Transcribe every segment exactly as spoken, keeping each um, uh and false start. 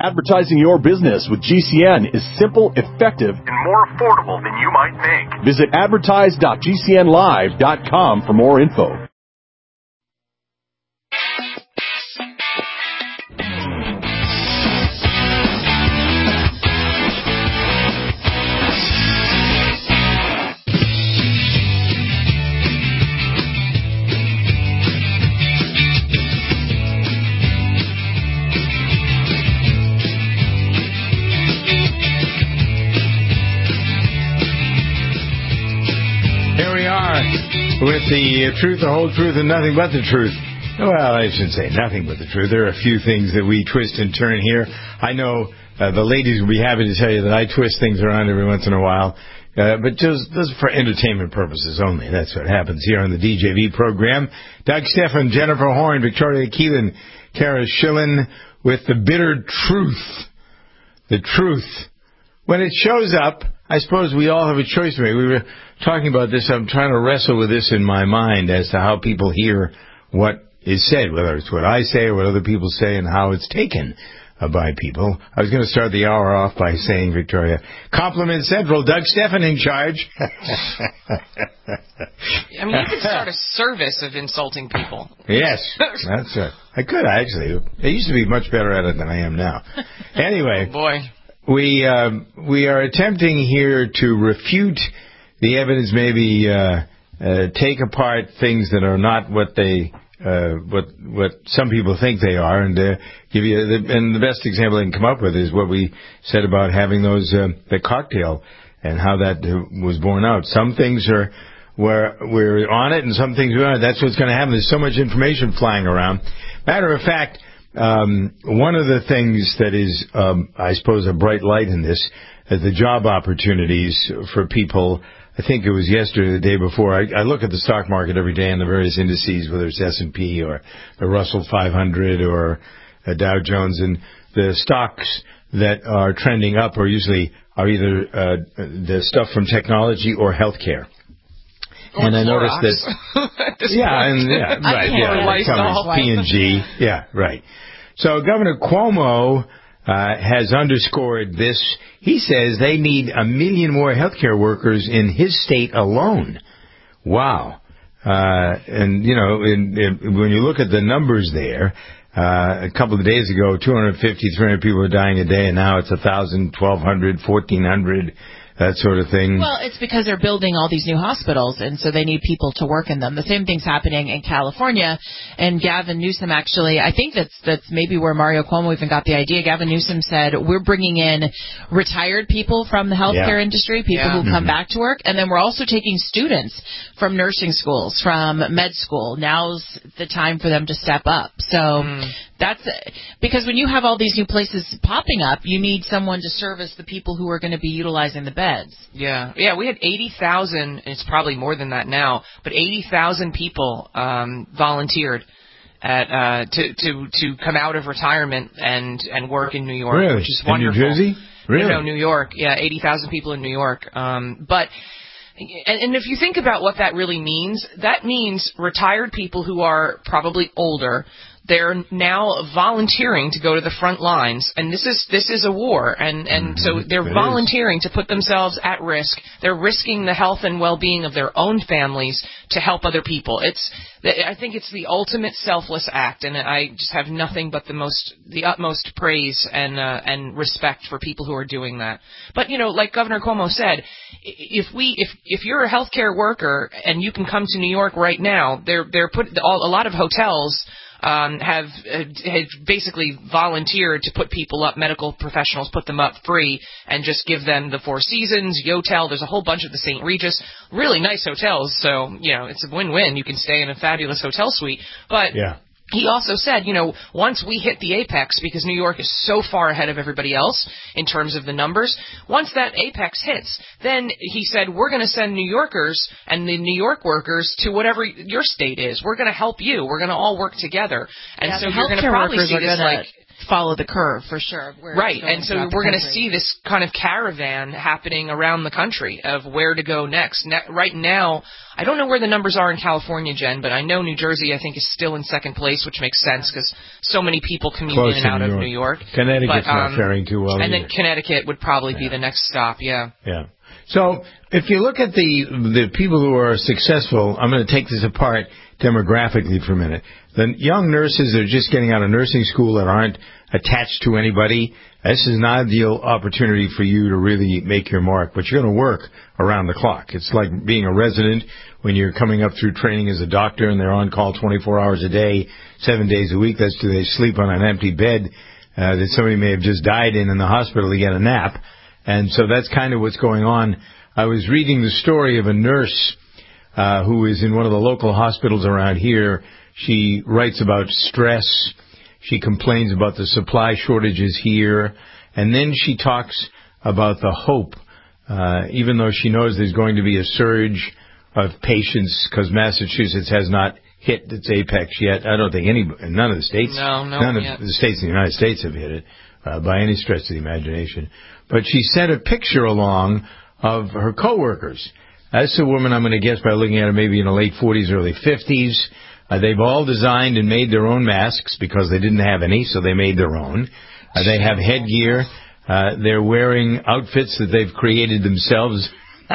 Advertising your business with G C N is simple, effective, and more affordable than you might think. Visit advertise dot g c n live dot com for more info. With the uh, truth, the whole truth, and nothing but the truth. Well, I shouldn't say nothing but the truth. There are a few things that we twist and turn here. I know uh, the ladies will be happy to tell you that I twist things around every once in a while, uh, but just, just for entertainment purposes only. That's what happens here on the D J V program. Doug Stephan, Jennifer Horn, Victoria Keelan, Kara Schillen with the bitter truth. The truth. When it shows up, I suppose we all have a choice to make. We were talking about this. I'm trying to wrestle with this in my mind as to how people hear what is said, whether it's what I say or what other people say and how it's taken uh, by people. I was going to start the hour off by saying, Victoria, Compliment Central, Doug Stephan in charge. I mean, you could start a service of insulting people. Yes, that's right. I could, actually. I used to be much better at it than I am now. Anyway. Oh, boy. We uh, we are attempting here to refute the evidence, maybe uh, uh, take apart things that are not what they uh, what what some people think they are, and uh, give you the, and the best example I can come up with is what we said about having those uh, the cocktail and how that uh, was borne out. Some things are we're we're on it, and some things we aren't. That's what's going to happen. There's so much information flying around. Matter of fact. Um, one of the things that is, um, I suppose, a bright light in this is the job opportunities for people. I think it was yesterday, the day before. I, I look at the stock market every day and the various indices, whether it's S and P or the Russell five hundred or uh, Dow Jones, and the stocks that are trending up are usually are either uh, the stuff from technology or healthcare. Or and I Clorox. noticed that, yeah, and yeah, right, yeah, companies, P and G, yeah, right. So Governor Cuomo uh, has underscored this. He says they need a million more healthcare workers in his state alone. Wow. Uh, and, you know, in, in, when you look at the numbers there, uh, a couple of days ago, two hundred fifty, three hundred people were dying a day, and now it's one thousand, twelve hundred, fourteen hundred. That sort of thing. Well, it's because they're building all these new hospitals, and so they need people to work in them. The same thing's happening in California, and Gavin Newsom actually, I think that's that's maybe where Mario Cuomo even got the idea. Gavin Newsom said, we're bringing in retired people from the healthcare yeah. industry, people yeah. who come mm-hmm. back to work, and then we're also taking students from nursing schools, from med school. Now's the time for them to step up. So mm. that's because when you have all these new places popping up, you need someone to service the people who are going to be utilizing the beds. Yeah, yeah. We had eighty thousand. It's probably more than that now, but eighty thousand people um, volunteered at uh, to to to come out of retirement and and work in New York, really? Which is wonderful. In New Jersey, really? No, New York. Yeah, eighty thousand people in New York. Um, but. And, and if you think about what that really means, that means retired people who are probably older, they're now volunteering to go to the front lines, and this is this is a war, and, and mm-hmm. so they're it volunteering is. to put themselves at risk. They're risking the health and well-being of their own families to help other people. It's I think it's the ultimate selfless act, and I just have nothing but the most the utmost praise and uh, and respect for people who are doing that. But you know, like Governor Cuomo said, if we if if you're a healthcare worker and you can come to New York right now, they're they're put all, a lot of hotels. Um, have, have basically volunteered to put people up, medical professionals put them up free and just give them the Four Seasons, Yotel. There's a whole bunch of the Saint Regis, really nice hotels. So, you know, it's a win-win. You can stay in a fabulous hotel suite. But yeah. He also said, you know, once we hit the apex, because New York is so far ahead of everybody else in terms of the numbers, once that apex hits, then he said, we're going to send New Yorkers and the New York workers to whatever your state is. We're going to help you. We're going to all work together. And yeah, so you're going to probably see this gonna, like... follow the curve for sure. Right, and so we're going to see this kind of caravan happening around the country of where to go next. Ne- right now, I don't know where the numbers are in California, Jen, but I know New Jersey, I think, is still in second place, which makes sense because so many people commute Close in and out New of York. New York. Connecticut's but, um, not faring too well And either. then Connecticut would probably yeah. be the next stop, yeah. Yeah. So if you look at the the people who are successful, I'm going to take this apart demographically for a minute. The young nurses that are just getting out of nursing school that aren't attached to anybody, this is an ideal opportunity for you to really make your mark. But you're going to work around the clock. It's like being a resident when you're coming up through training as a doctor and they're on call twenty-four hours a day, seven days a week. That's do they sleep on an empty bed uh, that somebody may have just died in in the hospital to get a nap. And so that's kind of what's going on. I was reading the story of a nurse uh, who is in one of the local hospitals around here. She writes about stress. She complains about the supply shortages here. And then she talks about the hope, uh, even though she knows there's going to be a surge of patients because Massachusetts has not hit its apex yet. I don't think any, none of the states, no, no none of yet. the states in the United States have hit it uh, by any stretch of the imagination. But she sent a picture along of her coworkers. That's a woman, I'm going to guess by looking at her, maybe in the late forties, early fifties. Uh, they've all designed and made their own masks because they didn't have any, so they made their own. Uh, they have headgear. Uh, they're wearing outfits that they've created themselves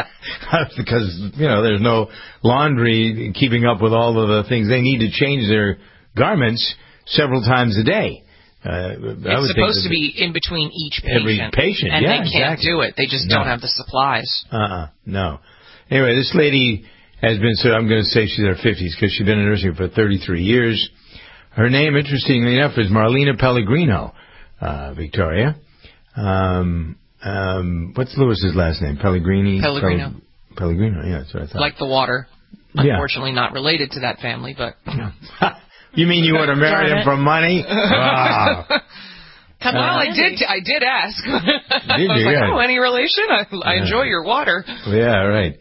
because, you know, there's no laundry keeping up with all of the things. They need to change their garments several times a day. Uh, it's supposed to be in between each patient. Every patient, and yeah, they can't exactly. do it. They just no. don't have the supplies. Uh-uh, no. Anyway, this lady has been, so I'm going to say she's in her fifties because she's been in nursing for thirty-three years. Her name, interestingly enough, is Marlena Pellegrino, uh, Victoria. Um, um, what's Lewis's last name? Pellegrini? Pellegrino. Pel- Pellegrino, yeah, that's what I thought. Like the water. Yeah. Unfortunately not related to that family, but... You mean you would have married him for money? Wow. Come well, on, I did. I did ask. Did I was you? like, Yeah. oh, any relation? I, I Yeah. enjoy your water. Yeah, right.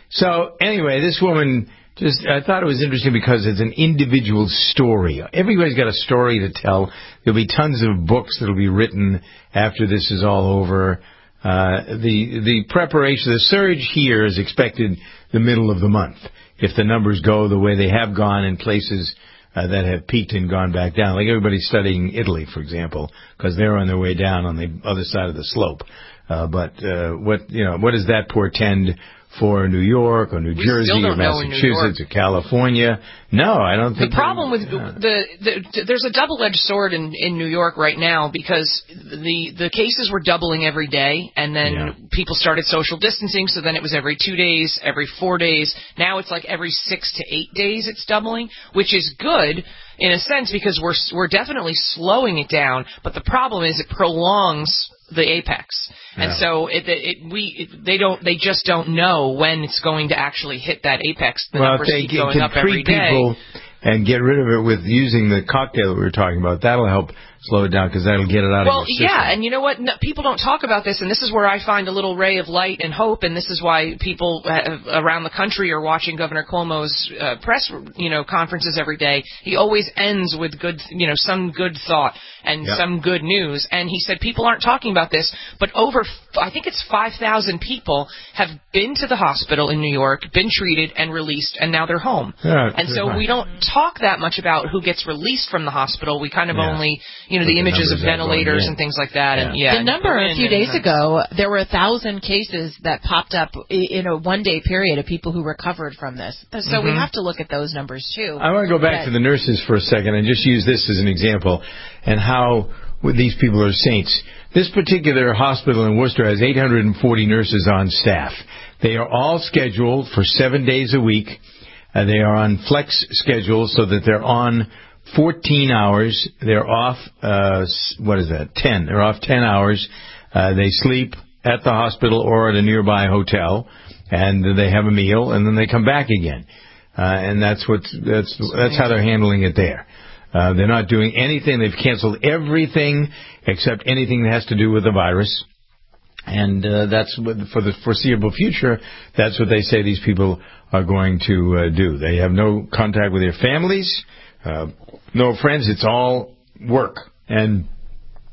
So anyway, this woman just, I thought it was interesting because it's an individual story. Everybody's got a story to tell. There'll be tons of books that'll be written after this is all over. Uh, the the preparation, the surge here is expected the middle of the month if the numbers go the way they have gone in places Uh, that have peaked and gone back down. Like everybody's studying Italy, for example, because they're on their way down on the other side of the slope. Uh, but uh, what you know, what does that portend for New York or New We Jersey still or don't know in New York. Massachusetts or California? No, I don't think. The problem they, with yeah. the, the there's a double-edged sword in in New York right now because the the cases were doubling every day, and then Yeah. people started social distancing. So then it was every two days, every four days. Now it's like every six to eight days it's doubling, which is good in a sense because we're we're definitely slowing it down. But the problem is it prolongs the apex, and Yeah. so it, it we it, they don't they just don't know when it's going to actually hit that apex. The well, numbers if they keep can, going can up every treat day. people and get rid of it with using the cocktail that we were talking about, that'll help slow it down because that'll get it out well, of your system. yeah, and you know what? No, people don't talk about this, and this is where I find a little ray of light and hope, and this is why people uh, around the country are watching Governor Cuomo's uh, press, you know, conferences every day. He always ends with good, you know, some good thought and Yep. some good news. And he said people aren't talking about this, but over, I think it's five thousand people have been to the hospital in New York, been treated and released, and now they're home. Yeah, and so right. we don't talk that much about who gets released from the hospital. We kind of Yeah. only, you know, But the the images of numbers are going ventilators in. and things like that. And Yeah. yeah, The number and a few and- days and- ago, there were a thousand cases that popped up i- in a one-day period of people who recovered from this. So we have to look at those numbers too. I want to go back That- to the nurses for a second and just use this as an example and how well, these people are saints. This particular hospital in Worcester has eight hundred forty nurses on staff. They are all scheduled for seven days a week. Uh, they are on flex schedules so that they're on fourteen hours. They're off, uh, what is that, ten. They're off ten hours. Uh, they sleep at the hospital or at a nearby hotel, and they have a meal, and then they come back again. Uh, and that's what that's that's how they're handling it there. Uh, they're not doing anything. They've canceled everything except anything that has to do with the virus. And uh, that's what, for the foreseeable future, that's what they say these people are going to uh, do. They have no contact with their families, uh, no friends. It's all work. And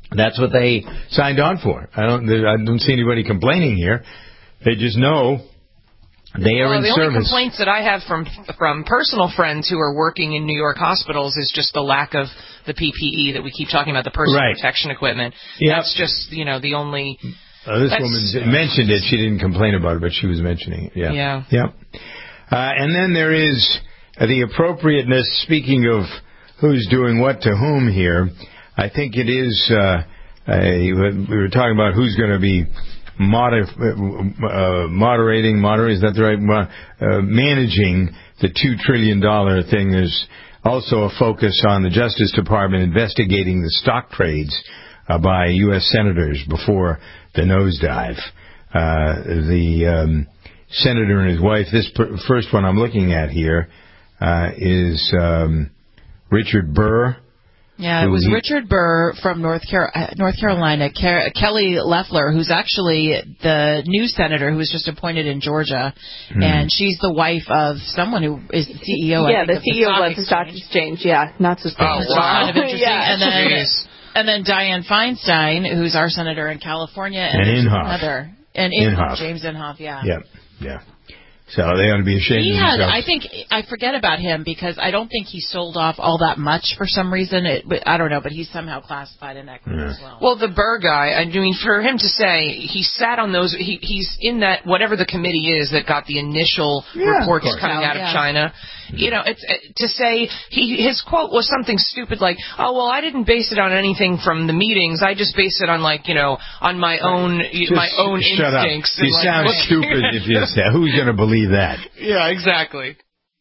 That's what they signed on for. I don't I don't see anybody complaining here. They just know they are well, in the service. only complaints that I have from from personal friends who are working in New York hospitals is just the lack of the P P E that we keep talking about, the personal right. protection equipment. Yep. That's just, you know, the only... Uh, this that's, woman mentioned it. She didn't complain about it, but she was mentioning it. Yeah. Yeah. Yep. Uh, and then there is uh, the appropriateness, speaking of who's doing what to whom here, I think it is, uh, a, we were talking about who's going to be moder- uh, moderating, moderating, is that the right one? Uh, managing the two trillion dollars thing. There's also a focus on the Justice Department investigating the stock trades uh, by U S senators before the nosedive. Uh, the um, senator and his wife, this per- first one I'm looking at here, uh, is um, Richard Burr. Yeah, it was Richard Burr from North, Car- North Carolina, Car- Kelly Loeffler, who's actually the new senator who was just appointed in Georgia, hmm. and she's the wife of someone who is the C E O. Yeah, I think, the C E O of the Stock Exchange. Yeah, not suspicious. Oh, wow. Kind of interesting. yeah. And then, and then Dianne Feinstein, who's our senator in California, and, and Inhofe. Another, and Inhofe. James Inhofe. Yeah. Yep. Yeah. So they ought to be ashamed he of had, themselves. I think, I forget about him because I don't think he sold off all that much for some reason. It, I don't know, but he's somehow classified in equity yeah. as well. Well, the Burr guy, I mean, for him to say he sat on those, he, he's in that, whatever the committee is that got the initial yeah, reports coming out of yeah. China. You know, it's, to say, he, his quote was something stupid like, oh, well, I didn't base it on anything from the meetings. I just based it on, like, you know, on my own just my own shut instincts. Up. You like, sound stupid if you say, who's going to believe that? Yeah, exactly.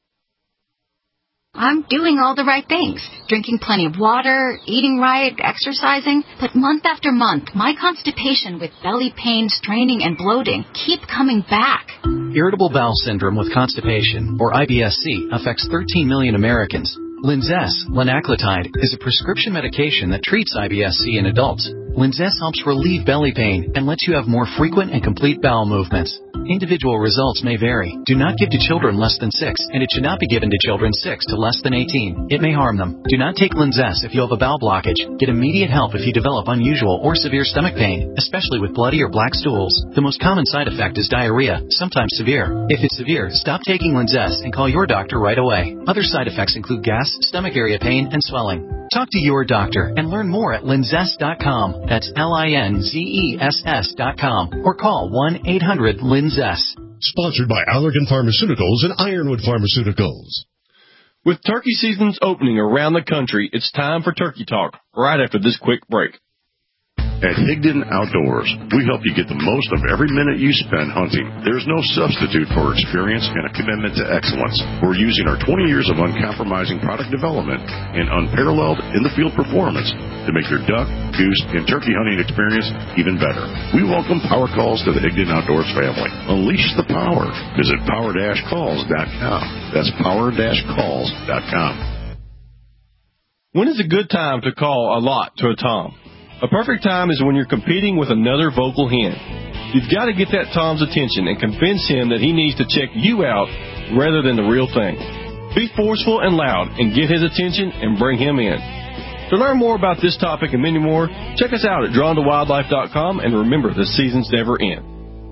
I'm doing all the right things, drinking plenty of water, eating right, exercising, but month after month, my constipation with belly pain, straining, and bloating keep coming back. Irritable bowel syndrome with constipation, or I B S C, affects thirteen million Americans. Linzess, linaclotide, is a prescription medication that treats I B S C in adults. Linzess helps relieve belly pain and lets you have more frequent and complete bowel movements. Individual results may vary. Do not give to children less than six, and it should not be given to children six to less than eighteen. It may harm them. Do not take Linzess if you have a bowel blockage. Get immediate help if you develop unusual or severe stomach pain, especially with bloody or black stools. The most common side effect is diarrhea, sometimes severe. If it's severe, stop taking Linzess and call your doctor right away. Other side effects include gas, stomach area pain, and swelling. Talk to your doctor and learn more at linzess dot com. That's L I N Z E S S dot com. Or call one eight hundred linzess. Sponsored by Allergan Pharmaceuticals and Ironwood Pharmaceuticals. With turkey seasons opening around the country, it's time for Turkey Talk, right after this quick break. At Higdon Outdoors, we help you get the most of every minute you spend hunting. There's no substitute for experience and a commitment to excellence. We're using our twenty years of uncompromising product development and unparalleled in-the-field performance to make your duck, goose, and turkey hunting experience even better. We welcome power calls to the Higdon Outdoors family. Unleash the power. Visit power dash calls dot com. That's power dash calls dot com. When is a good time to call a lot to a tom? A perfect time is when you're competing with another vocal hen. You've got to get that tom's attention and convince him that he needs to check you out rather than the real thing. Be forceful and loud and get his attention and bring him in. To learn more about this topic and many more, check us out at drawn to wildlife dot com, and remember, the seasons never end.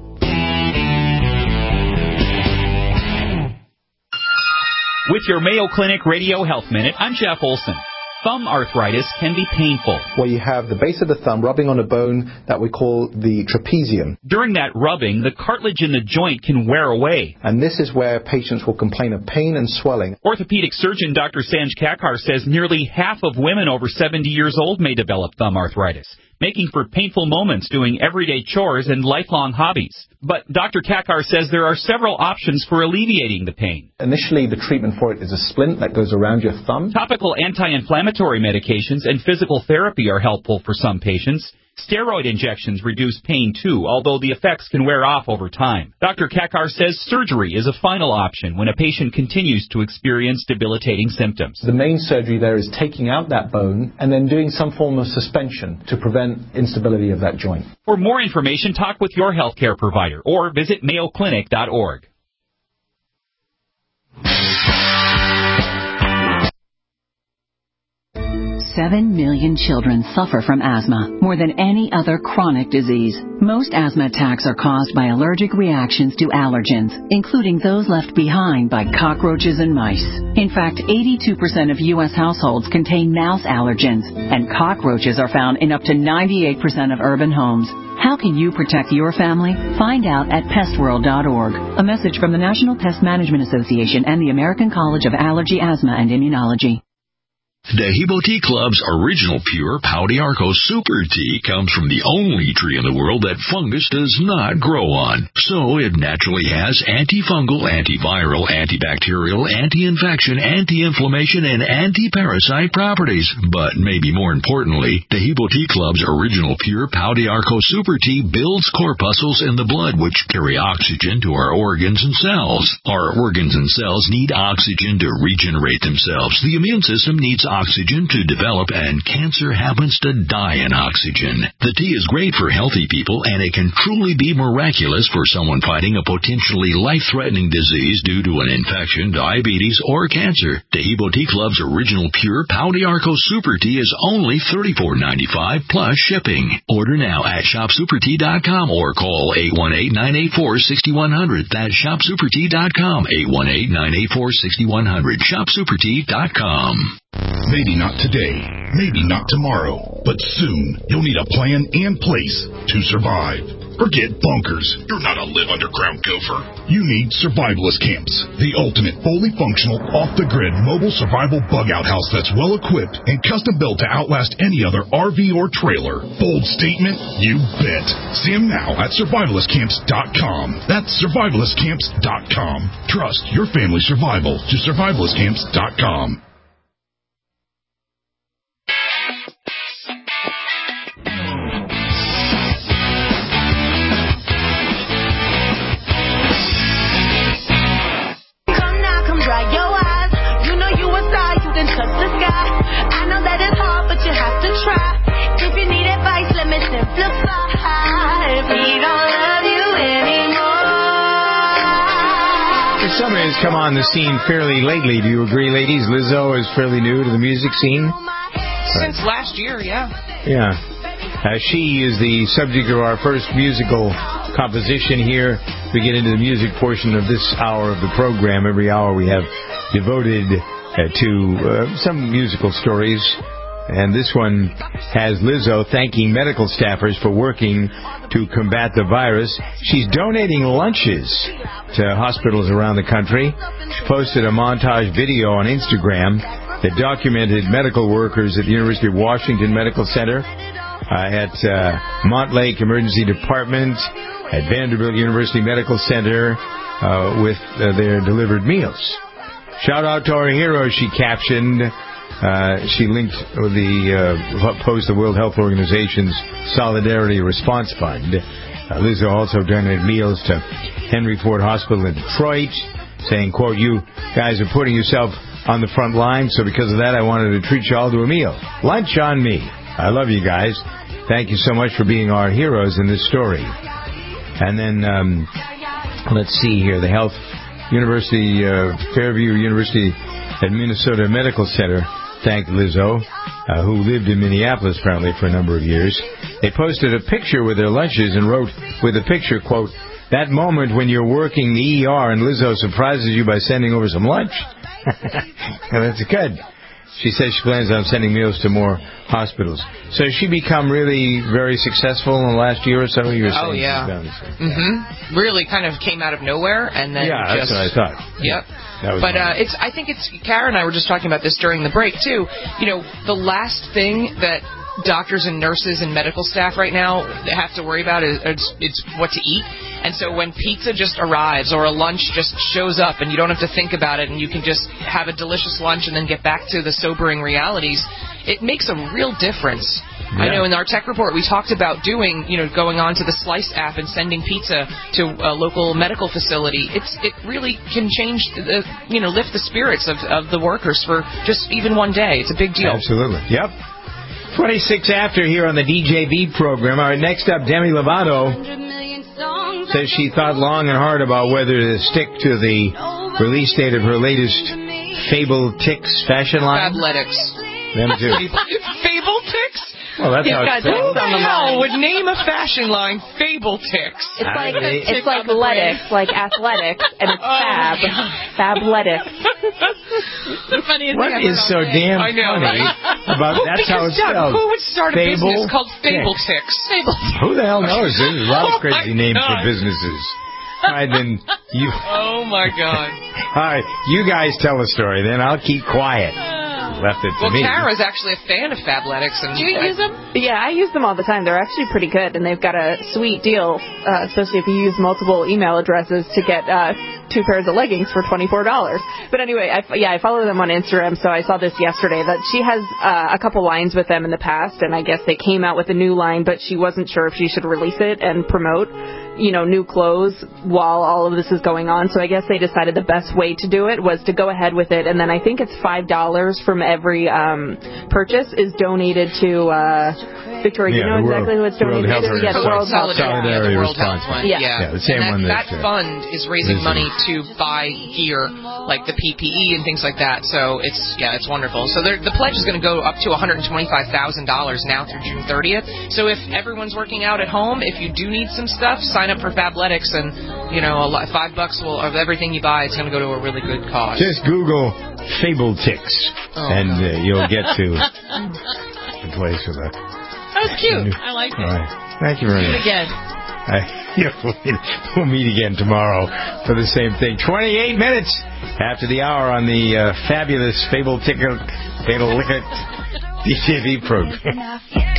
With your Mayo Clinic Radio Health Minute, I'm Jeff Olson. Thumb arthritis can be painful. Where you have the base of the thumb rubbing on a bone that we call the trapezium. During that rubbing, the cartilage in the joint can wear away. And this is where patients will complain of pain and swelling. Orthopedic surgeon Doctor Sanj Kakkar says nearly half of women over seventy years old may develop thumb arthritis, making for painful moments doing everyday chores and lifelong hobbies. But Doctor Kakkar says there are several options for alleviating the pain. Initially, the treatment for it is a splint that goes around your thumb. Topical anti-inflammatory medications and physical therapy are helpful for some patients. Steroid injections reduce pain too, although the effects can wear off over time. Doctor Kakkar says surgery is a final option when a patient continues to experience debilitating symptoms. The main surgery there is taking out that bone and then doing some form of suspension to prevent instability of that joint. For more information, talk with your healthcare provider or visit mayo clinic dot org. seven million children suffer from asthma, more than any other chronic disease. Most asthma attacks are caused by allergic reactions to allergens, including those left behind by cockroaches and mice. In fact, eighty-two percent of U S households contain mouse allergens, and cockroaches are found in up to ninety-eight percent of urban homes. How can you protect your family? Find out at pest world dot org. A message from the National Pest Management Association and the American College of Allergy, Asthma, and Immunology. Dehibo Tea Club's original pure Pau d'Arco Super Tea comes from the only tree in the world that fungus does not grow on. So it naturally has antifungal, antiviral, antibacterial, anti-infection, anti-inflammation, and anti-parasite properties. But maybe more importantly, Dehibo Tea Club's original pure Pau d'Arco Super Tea builds corpuscles in the blood which carry oxygen to our organs and cells. Our organs and cells need oxygen to regenerate themselves. The immune system needs oxygen to develop, and cancer happens to die in oxygen. The tea is great for healthy people, and it can truly be miraculous for someone fighting a potentially life-threatening disease due to an infection, diabetes, or cancer. Dehibo Tea Club's original pure Pau d'Arco Super Tea is only thirty-four dollars and ninety-five cents plus shipping. Order now at shop super tea dot com or call eight one eight, nine eight four, six one zero zero. That's shop super tea dot com, eight one eight, nine eight four, six one zero zero, shop super tea dot com. Maybe not today, maybe not tomorrow, but soon you'll need a plan and place to survive. Forget bunkers. You're not a live underground gopher. You need survivalist camps, the ultimate fully functional, off-the-grid mobile survival bug-out house that's well-equipped and custom-built to outlast any other R V or trailer. Bold statement? You bet. See them now at survivalist camps dot com. That's survivalist camps dot com. Trust your family's survival to survivalist camps dot com. Summer has come on the scene fairly lately. Do you agree, ladies? Lizzo is fairly new to the music scene. Since right. last year, yeah. Yeah. Uh, she is the subject of our first musical composition here. We get into the music portion of this hour of the program. Every hour we have devoted uh, to uh, some musical stories. And this one has Lizzo thanking medical staffers for working to combat the virus. She's donating lunches to hospitals around the country. She posted a montage video on Instagram that documented medical workers at the University of Washington Medical Center, uh, at uh, Montlake Emergency Department, at Vanderbilt University Medical Center, uh, with uh, their delivered meals. Shout out to our heroes, she captioned. Uh, she linked the uh, post the World Health Organization's Solidarity Response Fund. Uh, Lizzo also donated meals to Henry Ford Hospital in Detroit, saying, quote, "You guys are putting yourself on the front line, so because of that I wanted to treat you all to a meal. Lunch on me. I love you guys. Thank you so much for being our heroes in this story." And then, um, let's see here, the Health University, uh, Fairview University at Minnesota Medical Center thanked Lizzo, uh, who lived in Minneapolis apparently for a number of years. They posted a picture with their lunches and wrote with the picture, quote, "That moment when you're working the E R and Lizzo surprises you by sending over some lunch." That's good. She says she plans on sending meals to more hospitals. So has she become really very successful in the last year or so? You were oh, yeah. Mm-hmm. Really kind of came out of nowhere and then yeah, just... that's what I thought. Yep. That was but uh, it's. I think it's. Kara and I were just talking about this during the break too. You know, the last thing that doctors and nurses and medical staff right now have to worry about is it's, it's what to eat. And so when pizza just arrives or a lunch just shows up and you don't have to think about it and you can just have a delicious lunch and then get back to the sobering realities, it makes a real difference. Yeah. I know in our tech report we talked about doing, you know, going on to the Slice app and sending pizza to a local medical facility. It's it really can change, the, you know, lift the spirits of, of the workers for just even one day. It's a big deal. Absolutely. Yep. twenty-six after here on the D J V program. All right, next up, Demi Lovato says she thought long and hard about whether to stick to the release date of her latest Fable Ticks fashion line. Fabletics. Them too. Fable Ticks? Well, that's yeah, how it's who spelled. the hell would name a fashion line Fable Ticks? It's like it's like Letics, like athletics, and it's Oh, fab, fabletics. The funniest What thing I've is heard so all day. damn I know, funny right? about Who- that's how because, it's Doug, spelled? Who would start a Fable business called Fable Ticks. Ticks? Fable. Who the hell knows? There's a lot Oh, of crazy my names for God. businesses. All right, then you. Oh my God! All right, you guys tell a story, then I'll keep quiet. Left it to Well, me. Kara's actually a fan of Fabletics, and Do you use them? Yeah, I use them all the time. They're actually pretty good, and they've got a sweet deal, uh, especially if you use multiple email addresses to get uh, two pairs of leggings for twenty-four dollars. But anyway, I, yeah, I follow them on Instagram, so I saw this yesterday that she has uh, a couple lines with them in the past, and I guess they came out with a new line, but she wasn't sure if she should release it and promote, you know, new clothes while all of this is going on. So I guess they decided the best way to do it was to go ahead with it, and then I think it's five dollars from every um, purchase is donated to uh, Victoria. Do Yeah, you know the exactly World- who it's donated World to? Health Yeah, the World Health Solidarity yeah, the World Response Health Fund. Fund. Yeah. Yeah, Yeah, the same and one that, that, that uh, fund is raising Liz money is- to buy gear like the P P E and things like that. So it's yeah, it's wonderful. So they're- the pledge is going to go up to one hundred twenty-five thousand dollars now through June thirtieth. So if everyone's working out at home, if you do need some stuff, sign up for Fabletics, and you know, a lot, five bucks will of everything you buy, it's going to go to a really good cause. Just Google Fable Ticks, Oh. and uh, you'll get to the place with a. That was cute. I liked it. All right. Thank you very Do it much. again. I, yeah, we'll, meet, we'll meet again tomorrow for the same thing. twenty-eight minutes after the hour on the uh, fabulous Fable Ticket, Fable Ticket D T V program.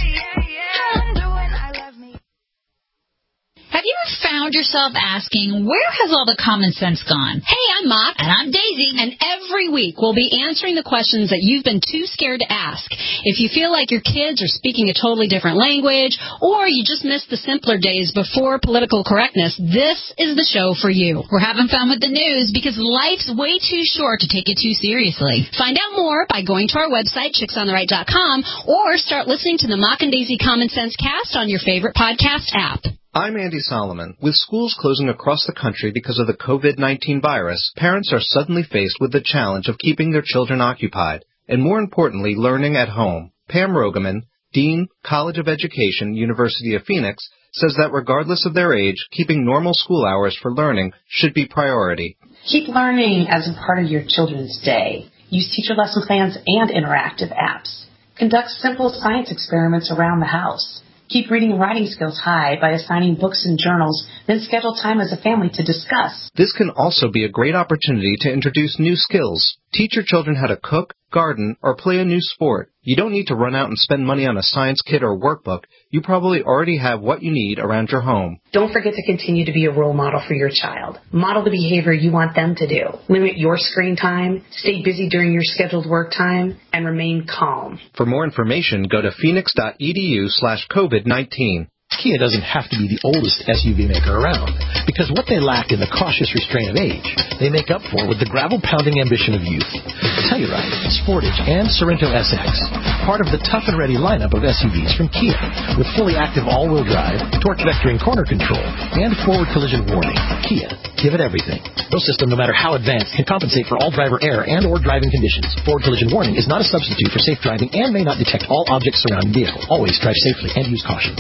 Have you ever found yourself asking, where has all the common sense gone? Hey, I'm Mott. And I'm Daisy. And every week we'll be answering the questions that you've been too scared to ask. If you feel like your kids are speaking a totally different language, or you just missed the simpler days before political correctness, this is the show for you. We're having fun with the news because life's way too short to take it too seriously. Find out more by going to our website, chicks on the right dot com, or start listening to the Mock and Daisy Common Sense Cast on your favorite podcast app. I'm Andy Solomon. With schools closing across the country because of the COVID nineteen virus, parents are suddenly faced with the challenge of keeping their children occupied, and more importantly, learning at home. Pam Rogaman, Dean, College of Education, University of Phoenix, says that regardless of their age, keeping normal school hours for learning should be priority. Keep learning as a part of your children's day. Use teacher lesson plans and interactive apps. Conduct simple science experiments around the house. Keep reading and writing skills high by assigning books and journals, then schedule time as a family to discuss. This can also be a great opportunity to introduce new skills. Teach your children how to cook, garden, or play a new sport. You don't need to run out and spend money on a science kit or workbook. You probably already have what you need around your home. Don't forget to continue to be a role model for your child. Model the behavior you want them to do. Limit your screen time, stay busy during your scheduled work time, and remain calm. For more information, go to phoenix.edu slash COVID-19. Kia doesn't have to be the oldest S U V maker around, because what they lacked in the cautious restraint of age, they make up for with the gravel-pounding ambition of youth. Telluride, Sportage, and Sorento S X, part of the tough and ready lineup of S U Vs from Kia, with fully active all-wheel drive, torque vectoring corner control, and forward collision warning. Kia, give it everything. No system, no matter how advanced, can compensate for all driver error and or driving conditions. Forward collision warning is not a substitute for safe driving and may not detect all objects surrounding the vehicle. Always drive safely and use caution.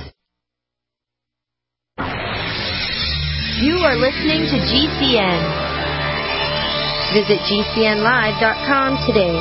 You are listening to G C N. Visit G C N live dot com today.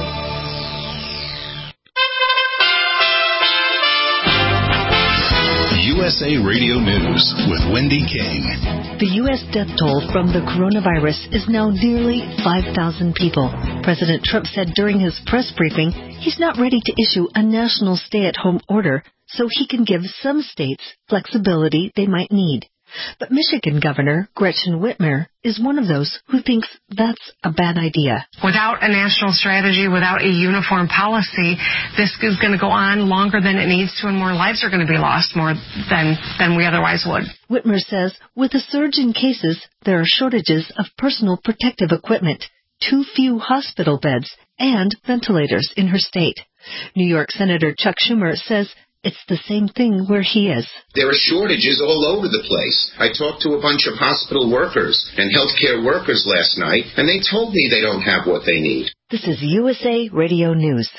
U S A Radio News with Wendy King. The U S death toll from the coronavirus is now nearly five thousand people. President Trump said during his press briefing he's not ready to issue a national stay-at-home order so he can give some states flexibility they might need. But Michigan Governor Gretchen Whitmer is one of those who thinks that's a bad idea. Without a national strategy, without a uniform policy, this is going to go on longer than it needs to, and more lives are going to be lost more than, than we otherwise would. Whitmer says with a surge in cases, there are shortages of personal protective equipment, too few hospital beds, and ventilators in her state. New York Senator Chuck Schumer says it's the same thing where he is. There are shortages all over the place. I talked to a bunch of hospital workers and healthcare workers last night, and they told me they don't have what they need. This is U S A Radio News.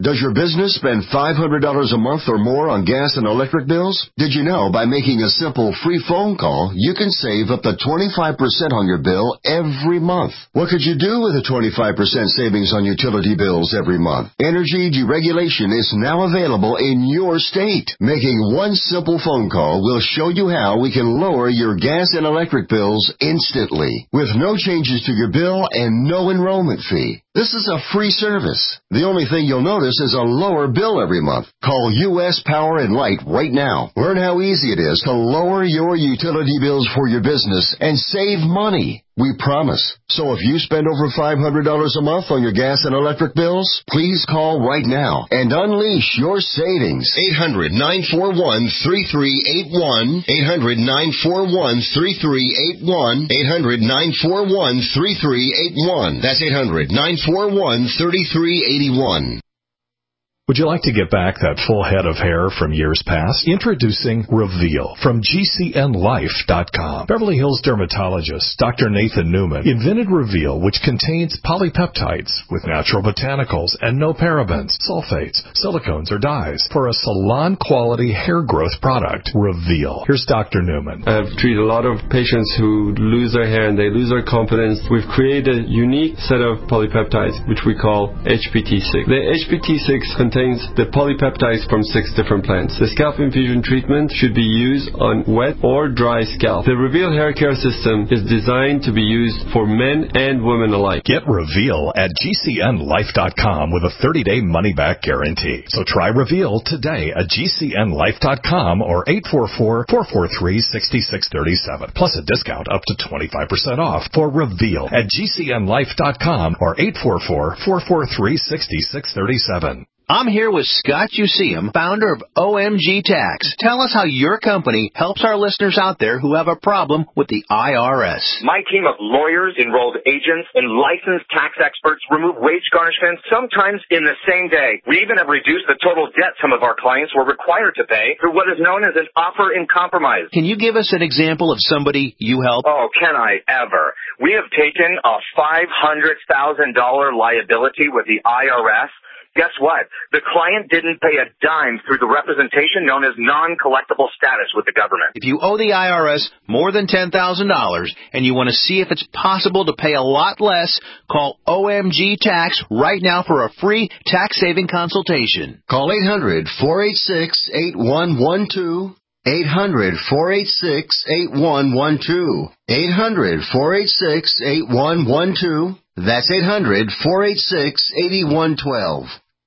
Does your business spend five hundred dollars a month or more on gas and electric bills? Did you know by making a simple free phone call, you can save up to twenty-five percent on your bill every month? What could you do with a twenty-five percent savings on utility bills every month? Energy deregulation is now available in your state. Making one simple phone call will show you how we can lower your gas and electric bills instantly, with no changes to your bill and no enrollment fee. This is a free service. The only thing you'll notice is a lower bill every month. Call U S Power and Light right now. Learn how easy it is to lower your utility bills for your business and save money. We promise. So if you spend over five hundred dollars a month on your gas and electric bills, please call right now and unleash your savings. eight hundred, nine four one, three three eight one. eight hundred, nine four one, three three eight one. eight hundred, nine four one, three three eight one. That's eight hundred, nine four one, three three eight one. Would you like to get back that full head of hair from years past? Introducing Reveal from G C N Life dot com. Beverly Hills dermatologist Doctor Nathan Newman invented Reveal, which contains polypeptides with natural botanicals and no parabens, sulfates, silicones, or dyes for a salon-quality hair growth product. Reveal. Here's Doctor Newman. I've treated a lot of patients who lose their hair and they lose their confidence. We've created a unique set of polypeptides, which we call H P T six. The H P T six contains the polypeptides from six different plants. The scalp infusion treatment should be used on wet or dry scalp. The Reveal hair care system is designed to be used for men and women alike. Get Reveal at G C N Life dot com with a thirty-day money-back guarantee. So try Reveal today at G C N Life dot com or eight four four, four four three, six six three seven. Plus a discount up to twenty-five percent off for Reveal at G C N Life dot com or eight four four, four four three, six six three seven. I'm here with Scott Useum, founder of O M G Tax. Tell us how your company helps our listeners out there who have a problem with the I R S. My team of lawyers, enrolled agents, and licensed tax experts remove wage garnishments sometimes in the same day. We even have reduced the total debt some of our clients were required to pay through what is known as an offer in compromise. Can you give us an example of somebody you help? Oh, can I ever? We have taken a five hundred thousand dollars liability with the I R S. Guess what? The client didn't pay a dime through the representation known as non-collectible status with the government. If you owe the I R S more than ten thousand dollars and you want to see if it's possible to pay a lot less, call O M G Tax right now for a free tax-saving consultation. Call eight hundred, four eight six, eight one one two. eight hundred, four eight six, eight one one two. eight hundred, four eight six, eight one one two. That's eight hundred, four eight six, eight one one two.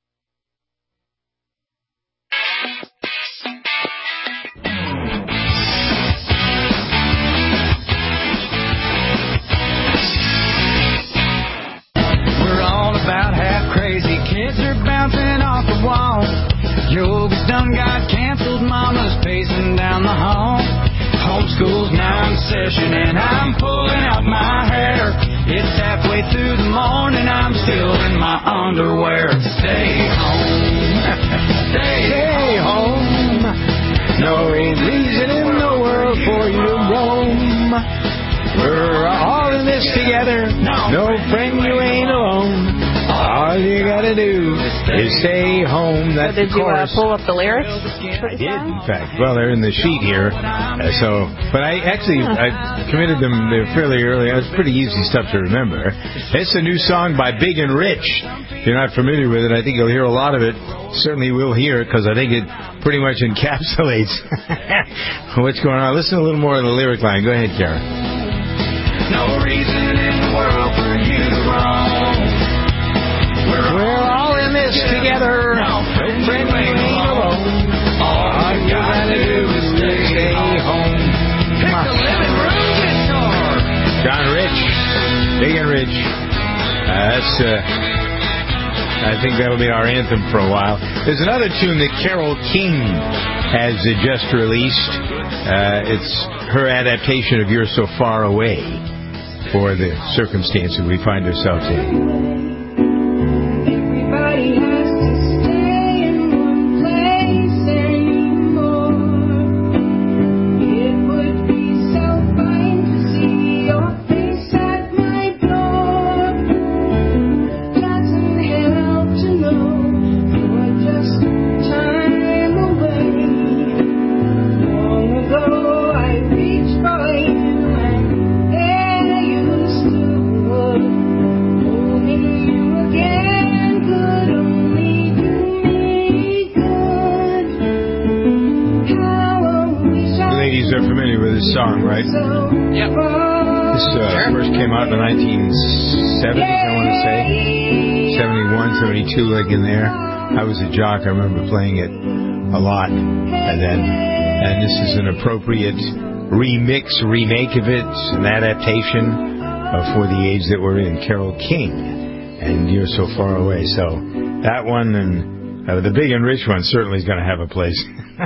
We're all about half crazy. Kids are bouncing off the walls. Yoga's done got canceled. Mama's pacing down the hall. Homeschool's now in session and I'm pulling out my hair. It's halfway through the morning, I'm still in my underwear. Stay home, stay home. No reason in the world for you to roam. We're all in this together. No friend, you ain't alone. All you gotta do is stay home. That's so did the you uh, chorus. pull up the lyrics? I did, in fact. Well, they're in the sheet here. Uh, so, but I actually I committed them they're fairly early. It was pretty easy stuff to remember. It's a new song by Big and Rich. If you're not familiar with it, I think you'll hear a lot of it. Certainly will hear it because I think it pretty much encapsulates what's going on. Listen a little more of the lyric line. Go ahead, Karen. No reason in the world for you to roam. We're, We're all in this together. No friend, you ain't alone. All you gotta do is stay home. Pick the living room guitar. John Rich, Big and Rich. Uh, that's, uh, I think that'll be our anthem for a while. There's another tune that Carole King has uh, just released. Uh, it's her adaptation of You're So Far Away for the circumstances we find ourselves in. Everybody has to stay in one place anymore. It would be so fine to see your face at my door. Doesn't help to know familiar with this song, right? Yep. This uh, sure. first came out in the nineteen seventies, I want to say. seventy-one, seventy-two, like in there. I was a jock. I remember playing it a lot. And then, and this is an appropriate remix, remake of it, an adaptation uh, for the age that we're in. Carole King and You're So Far Away. So that one and uh, the Big and Rich one certainly is going to have a place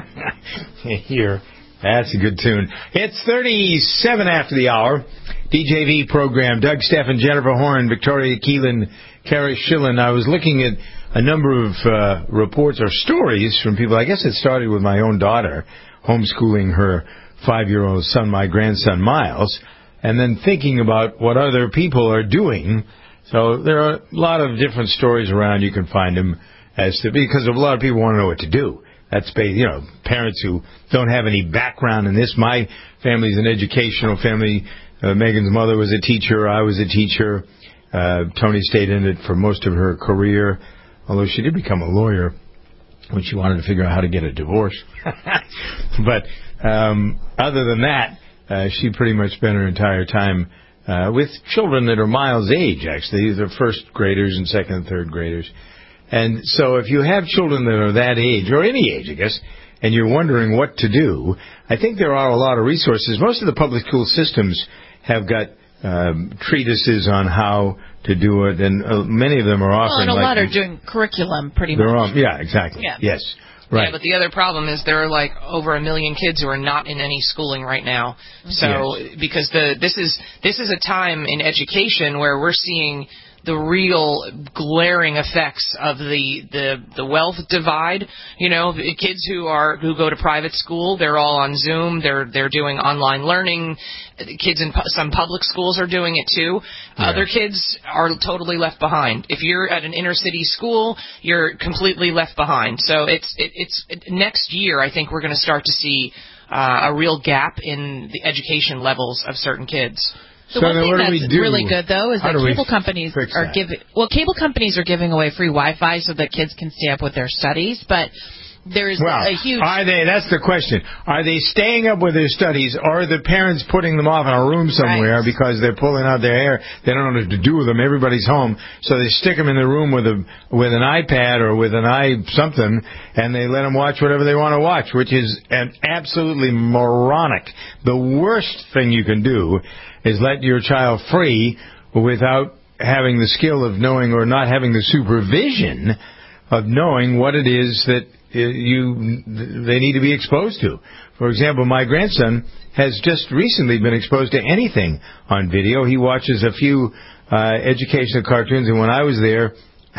here. That's a good tune. It's thirty-seven after the hour. D J V program. Doug Steffen, Jennifer Horn, Victoria Keelan, Kara Schillen. I was looking at a number of uh, reports or stories from people. I guess it started with my own daughter homeschooling her five-year-old son, my grandson Miles, and then thinking about what other people are doing. So there are a lot of different stories around. You can find them as to because a lot of people want to know what to do. That's, you know, parents who don't have any background in this. My family's an educational family. Uh, Megan's mother was a teacher. I was a teacher. Uh, Tony stayed in it for most of her career, although she did become a lawyer when she wanted to figure out how to get a divorce. But um, other than that, uh, she pretty much spent her entire time uh, with children that are Miles' age, actually. They're first graders and second and third graders. And so if you have children that are that age, or any age, I guess, and you're wondering what to do, I think there are a lot of resources. Most of the public school systems have got um, treatises on how to do it, and uh, many of them are offering... Well, and a like, lot are doing curriculum, pretty they're much. On, yeah, exactly. Yeah. Yes. Right. Yeah, but the other problem is there are like over a million kids who are not in any schooling right now. So yes. because the this is this is a time in education where we're seeing the real glaring effects of the, the the wealth divide. You know, the kids who are who go to private school, they're all on Zoom. They're they're doing online learning. Kids in pu- some public schools are doing it too. Yeah. Other kids are totally left behind. If you're at an inner city school, you're completely left behind. So it's it, it's it, next year. I think we're going to start to see uh, a real gap in the education levels of certain kids. The so one thing that's do? really good, though, is How that cable companies are that? giving well, cable companies are giving away free Wi-Fi so that kids can stay up with their studies. But there's well, a huge. Are they? That's the question. Are they staying up with their studies, or are the parents putting them off in a room somewhere right. because they're pulling out their hair? They don't know what to do with them. Everybody's home, so they stick them in the room with a with an iPad or with an i something, and they let them watch whatever they want to watch, which is an absolutely moronic. The worst thing you can do is let your child free without having the skill of knowing or not having the supervision of knowing what it is that you they need to be exposed to. For example, my grandson has just recently been exposed to anything on video. He watches a few uh, educational cartoons, and when I was there,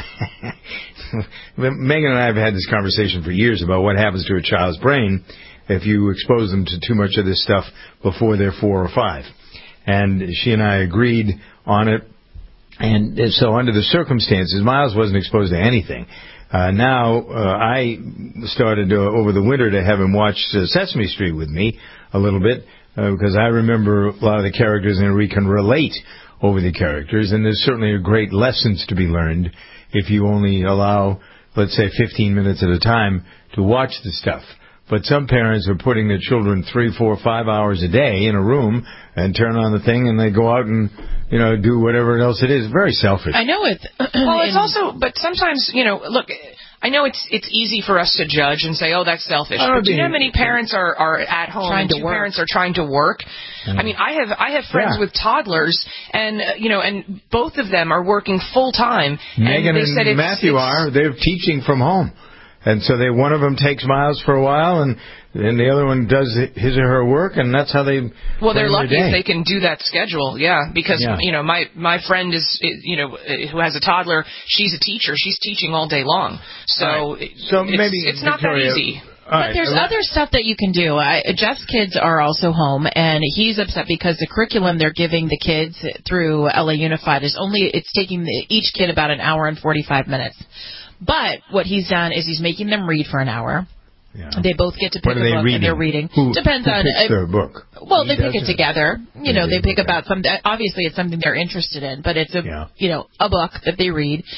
Megan and I have had this conversation for years about what happens to a child's brain if you expose them to too much of this stuff before they're four or five. And she and I agreed on it. And so under the circumstances, Miles wasn't exposed to anything. Uh, now, uh, I started uh, over the winter to have him watch uh, Sesame Street with me a little bit uh, because I remember a lot of the characters and we can relate over the characters. And there's certainly great lessons to be learned if you only allow, let's say, fifteen minutes at a time to watch the stuff. But some parents are putting their children three, four, five hours a day in a room and turn on the thing and they go out and, you know, do whatever else it is. Very selfish. I know it's... well, it's also... But sometimes, you know, look... I know it's it's easy for us to judge and say, oh, that's selfish. But do you know how many parents are, are at home trying and to two work. parents are trying to work? Mm. I mean, I have I have friends yeah. with toddlers, and uh, you know, and both of them are working full time. Megan and, they and said it's, Matthew it's, are. They're teaching from home. And so they one of them takes Miles for a while, and and the other one does his or her work, and that's how they. Well, they're lucky if they can do that schedule, yeah. Because yeah. you know, my my friend is, you know, who has a toddler. She's a teacher. She's teaching all day long. So right. so it's, maybe it's not Victoria, that easy. But right. there's other stuff that you can do. I, Jeff's kids are also home, and he's upset because the curriculum they're giving the kids through L A Unified is only it's taking the, each kid about an hour and forty-five minutes. But what he's done is he's making them read for an hour. Yeah. They both get to pick a book, reading? and they're reading. Who, Depends who on picks uh, their book. Well, he they pick it it? together. You know, they they pick okay. about some. Obviously, it's something they're interested in, but it's a yeah. you know a book that they read.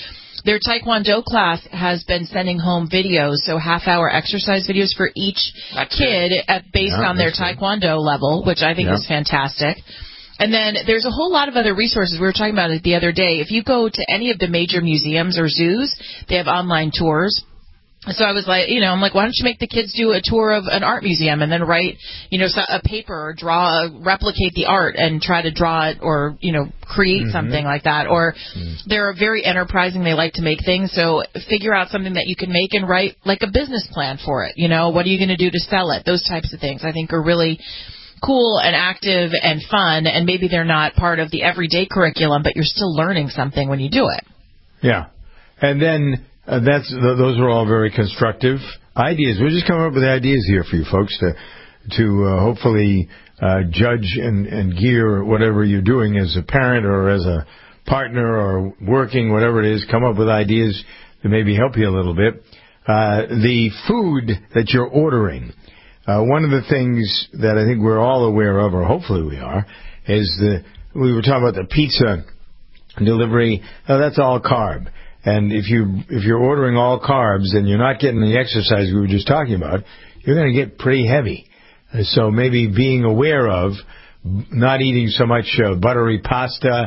their Taekwondo class has been sending home videos, so half-hour exercise videos for each that's kid at, based yeah, on their Taekwondo good. level, which I think yeah. is fantastic. And then there's a whole lot of other resources. We were talking about it the other day. If you go to any of the major museums or zoos, they have online tours. So I was like, you know, I'm like, why don't you make the kids do a tour of an art museum and then write, you know, a paper or draw, replicate the art and try to draw it or, you know, create mm-hmm. something like that. Or mm. they're very enterprising. They like to make things. So figure out something that you can make and write like a business plan for it. You know, what are you going to do to sell it? Those types of things I think are really cool and active and fun. And maybe they're not part of the everyday curriculum, but you're still learning something when you do it. Yeah. And then... Uh, that's th- those are all very constructive ideas. We're just coming up with ideas here for you folks to to uh, hopefully uh, judge and, and gear whatever you're doing as a parent or as a partner or working, whatever it is. Come up with ideas that maybe help you a little bit. Uh, the food that you're ordering. Uh, one of the things that I think we're all aware of, or hopefully we are, is the we were talking about the pizza delivery. Oh, that's all carb. And if you if you're ordering all carbs and you're not getting the exercise we were just talking about, you're going to get pretty heavy. Uh, so maybe being aware of not eating so much uh, buttery pasta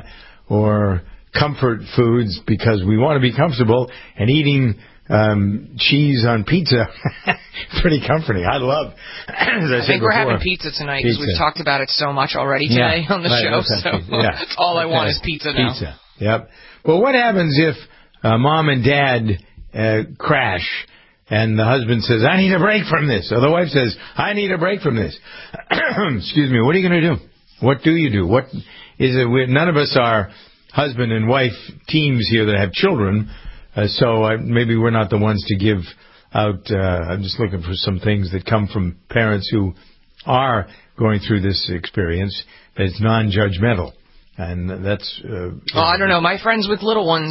or comfort foods because we want to be comfortable, and eating um, cheese on pizza, pretty comforting. I love. As I, I think before, we're having pizza tonight because we've talked about it so much already today yeah, on the right, show. So yeah. that's all I want is pizza now. Pizza. Yep. Well, what happens if Uh, mom and dad uh, crash, and the husband says, I need a break from this. Or the wife says, I need a break from this. Excuse me, what are you going to do? What do you do? What is it? We're, none of us are husband and wife teams here that have children, uh, so uh, maybe we're not the ones to give out. Uh, I'm just looking for some things that come from parents who are going through this experience that's non-judgmental. And that's... Uh, well, I don't know. My friends with little ones,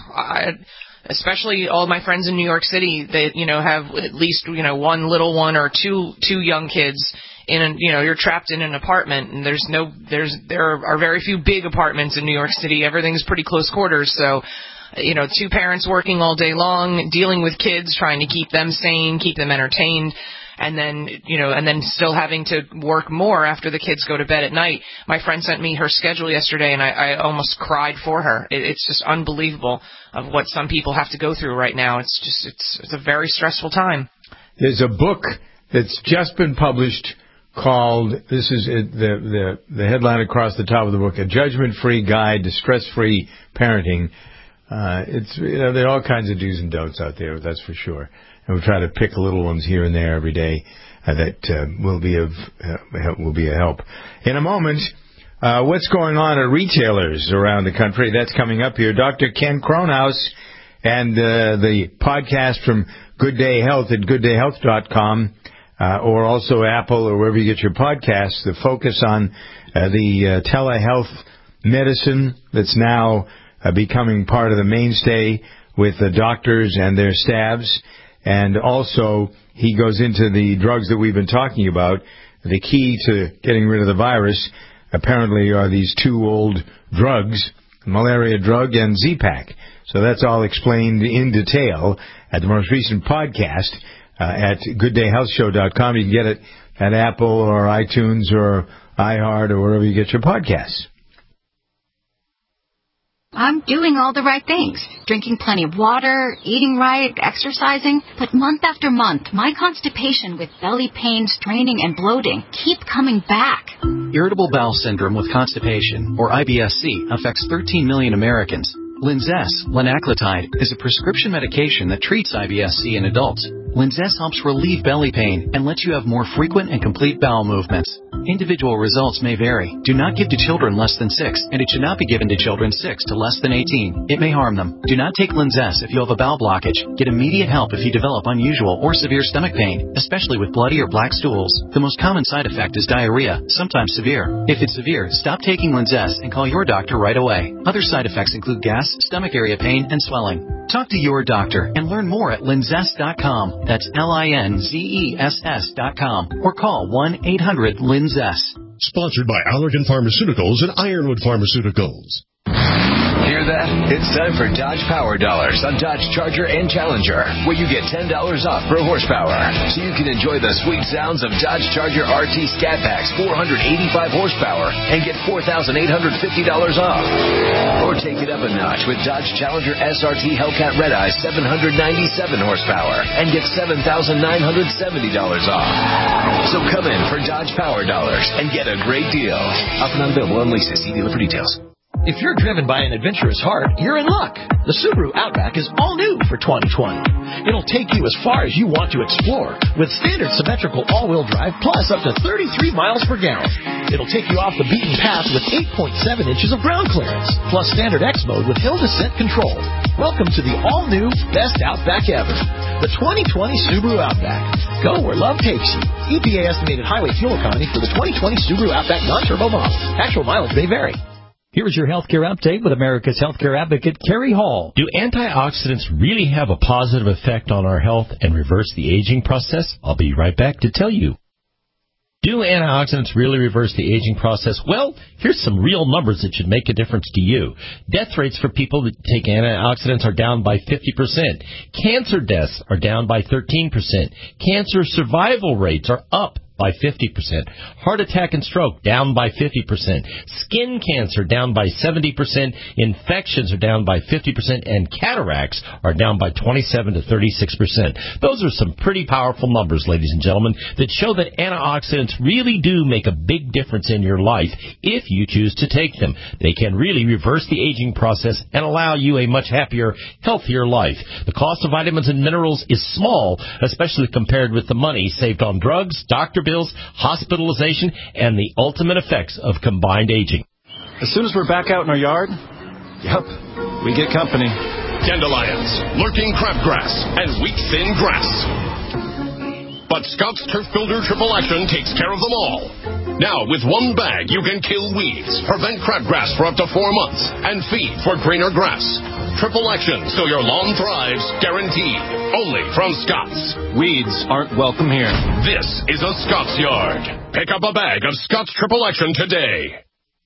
I, especially all my friends in New York City, they, you know, have at least, you know, one little one or two two young kids in, a, you know, you're trapped in an apartment, and there's no, there's, there are very few big apartments in New York City. Everything's pretty close quarters, so, you know, two parents working all day long, dealing with kids, trying to keep them sane, keep them entertained. And then, you know, and then still having to work more after the kids go to bed at night. My friend sent me her schedule yesterday, and I, I almost cried for her. It, it's just unbelievable of what some people have to go through right now. It's just, it's, it's a very stressful time. There's a book that's just been published called, this is it, the, the, the headline across the top of the book, A Judgment-Free Guide to Stress-Free Parenting. Uh, it's, you know, there are all kinds of do's and don'ts out there, that's for sure. And we'll try to pick little ones here and there every day uh, that uh, will be of uh, will be a help. In a moment, uh, what's going on at retailers around the country? That's coming up here. Doctor Ken Kronhaus and uh, the podcast from Good Day Health at good day health dot com, uh, or also Apple or wherever you get your podcasts. The focus on uh, the uh, telehealth medicine that's now uh, becoming part of the mainstay with the doctors and their staffs. And also, he goes into the drugs that we've been talking about. The key to getting rid of the virus, apparently, are these two old drugs, malaria drug and Z-Pak. So that's all explained in detail at the most recent podcast uh, at good day health show dot com. You can get it at Apple or iTunes or iHeart or wherever you get your podcasts. I'm doing all the right things. Drinking plenty of water, eating right, exercising. But month after month, my constipation with belly pain, straining, and bloating keep coming back. Irritable bowel syndrome with constipation, or I B S C, affects thirteen million Americans. Linzess, linaclotide, is a prescription medication that treats I B S C in adults. Linzess helps relieve belly pain and lets you have more frequent and complete bowel movements. Individual results may vary. Do not give to children less than six, and it should not be given to children six to less than eighteen. It may harm them. Do not take Linzess if you have a bowel blockage. Get immediate help if you develop unusual or severe stomach pain, especially with bloody or black stools. The most common side effect is diarrhea, sometimes severe. If it's severe, stop taking Linzess and call your doctor right away. Other side effects include gas, stomach area pain, and swelling. Talk to your doctor and learn more at linzess dot com. That's L I N Z E S S dot com. Or call one eight hundred linzess. Sponsored by Allergan Pharmaceuticals and Ironwood Pharmaceuticals. Hear that? It's time for Dodge Power Dollars on Dodge Charger and Challenger, where you get ten dollars off per horsepower. So you can enjoy the sweet sounds of Dodge Charger R T Scat Packs four hundred eighty-five horsepower and get four thousand eight hundred fifty dollars off. Or take it up a notch with Dodge Challenger S R T Hellcat Red Eye seven hundred ninety-seven horsepower and get seven thousand nine hundred seventy dollars off. So come in for Dodge Power Dollars and get a great deal. Offer not available on leases. See dealer for details. If you're driven by an adventurous heart, you're in luck. The Subaru Outback is all new for twenty twenty. It'll take you as far as you want to explore with standard symmetrical all-wheel drive plus up to thirty-three miles per gallon. It'll take you off the beaten path with eight point seven inches of ground clearance plus standard X mode with hill descent control. Welcome to the all-new best Outback ever, the twenty twenty Subaru Outback. Go where love takes you. E P A estimated highway fuel economy for the twenty twenty Subaru Outback non-turbo model. Actual mileage may vary. Here's your healthcare update with America's healthcare advocate, Kerry Hall. Do antioxidants really have a positive effect on our health and reverse the aging process? I'll be right back to tell you. Do antioxidants really reverse the aging process? Well, here's some real numbers that should make a difference to you. Death rates for people that take antioxidants are down by fifty percent. Cancer deaths are down by thirteen percent. Cancer survival rates are up by fifty percent. Heart attack and stroke down by fifty percent. Skin cancer down by seventy percent. Infections are down by fifty percent. And cataracts are down by twenty-seven to thirty-six percent. Those are some pretty powerful numbers, ladies and gentlemen, that show that antioxidants really do make a big difference in your life if you choose to take them. They can really reverse the aging process and allow you a much happier, healthier life. The cost of vitamins and minerals is small, especially compared with the money saved on drugs, doctor bills, hospitalization, and the ultimate effects of combined aging. As soon as we're back out in our yard, yep, we get company. Dandelions, lurking crabgrass, and weak-thin grass. But Scott's Turf Builder Triple Action takes care of them all. Now, with one bag, you can kill weeds, prevent crabgrass for up to four months, and feed for greener grass. Triple Action, so your lawn thrives, guaranteed. Only from Scott's. Weeds aren't welcome here. This is a Scott's Yard. Pick up a bag of Scott's Triple Action today.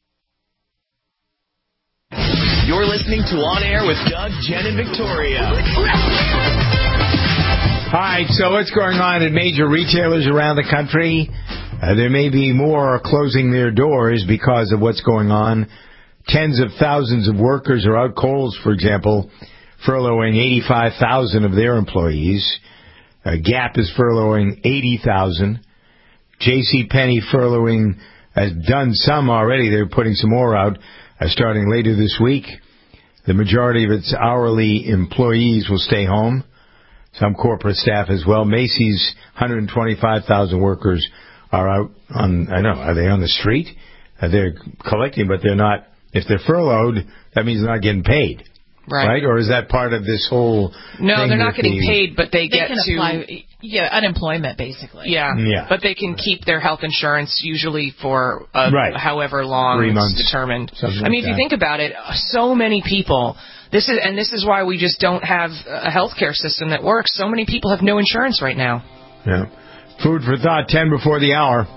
You're listening to On Air with Doug, Jen, and Victoria. All right, so what's going on at major retailers around the country? Uh, there may be more closing their doors because of what's going on. Tens of thousands of workers are out. Kohl's, for example, furloughing eighty-five thousand of their employees. Uh, Gap is furloughing eighty thousand. JCPenney furloughing has done some already. They're putting some more out uh, starting later this week. The majority of its hourly employees will stay home. Some corporate staff as well. Macy's one hundred twenty-five thousand workers are out on, I know, are they on the street? Uh, they're collecting, but they're not. If they're furloughed, that means they're not getting paid. Right. Right? Or is that part of this whole No, thing they're not with getting the, paid, but they, They get can to apply, yeah, unemployment basically. Yeah. Yeah. But they can keep their health insurance usually for uh, Right. however long Three it's months, determined. something I mean, like if you that. think about it, so many people. This is and this is why we just don't have a healthcare system that works. So many people have no insurance right now. Yeah. Food for thought, ten before the hour.